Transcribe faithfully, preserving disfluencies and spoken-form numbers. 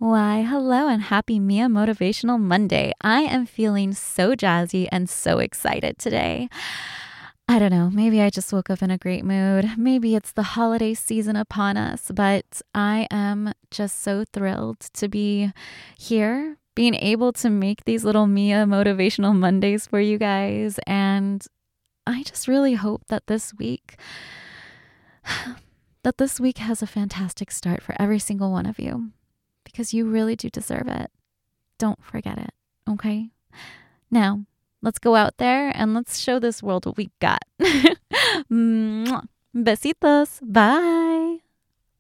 Why, hello and happy Mia Motivational Monday. I am feeling so jazzy and so excited today. I don't know, maybe I just woke up in a great mood. Maybe it's the holiday season upon us, but I am just so thrilled to be here, being able to make these little Mia Motivational Mondays for you guys. And I just really hope that this week, that this week has a fantastic start for every single one of you. Because you really do deserve it. Don't forget it, okay? Now, let's go out there and let's show this world what we got. Besitos. Bye.